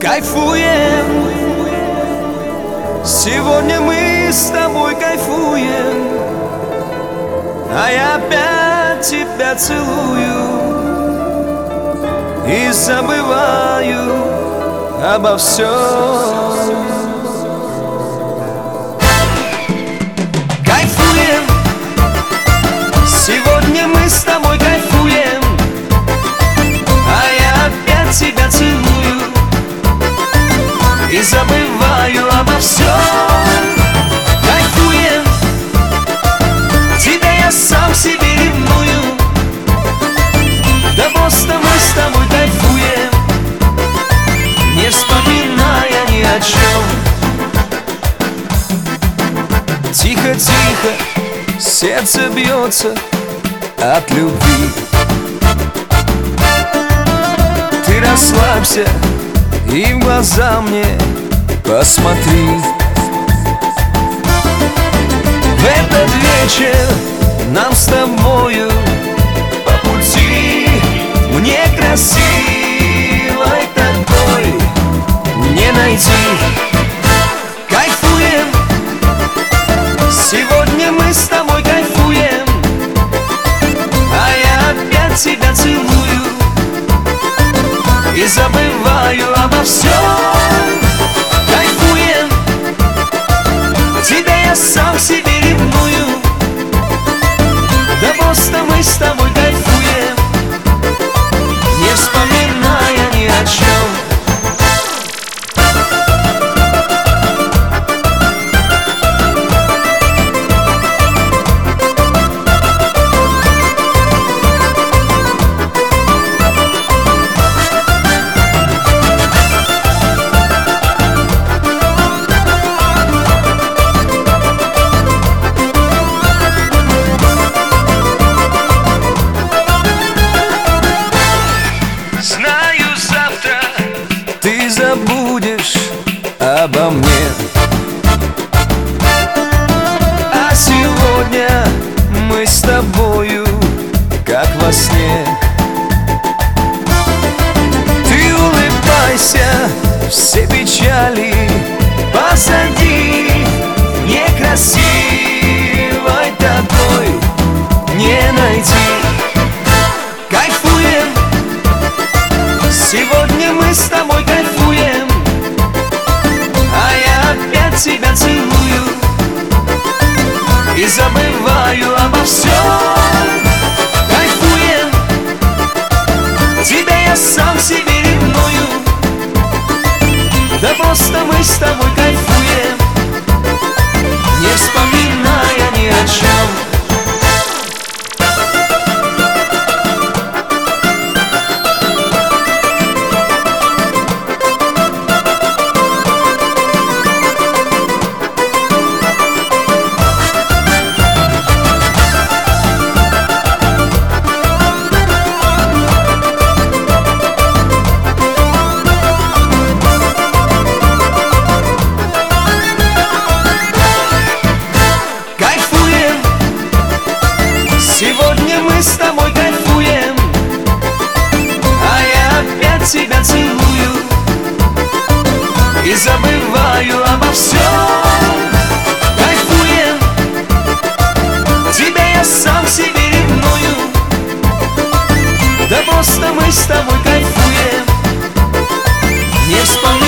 Кайфуем, сегодня мы с тобой кайфуем, а я опять тебя целую и забываю обо всем. Кайфуем, сегодня мы с тобой кайфуем, а я опять тебя целую и забываю обо всем. Кайфуем, тебя я сам себе ревную, да просто мы с тобой кайфуем, не вспоминая ни о чем. Тихо-тихо сердце бьется от любви. Ты расслабься и в глаза мне посмотри. В этот вечер нам с тобою по пути, мне красивой такой не найти. Кайфуем, сегодня мы с тобой кайфуем, а я опять тебя целую и забываю обо всем. Кайфуем, тебя я сам себе ревную, да просто мы с тобой кайфуем, не вспоминая ни о чем. Ты забудешь обо мне, а сегодня мы с тобою как во сне. Ты улыбайся, все печали позади, некрасивой такой не найти. Кайфуем, сегодня мы с тобой кайфуем, а я опять тебя целую и забываю обо всем. Кайфуем, тебя я сам себе ревную, да просто мы с тобой кайфуем, не вспоминая ни о чем. Сегодня мы с тобой кайфуем, а я опять тебя целую и забываю обо всем. Кайфуем, тебя я сам себе ревную, да просто мы с тобой кайфуем, не вспоминая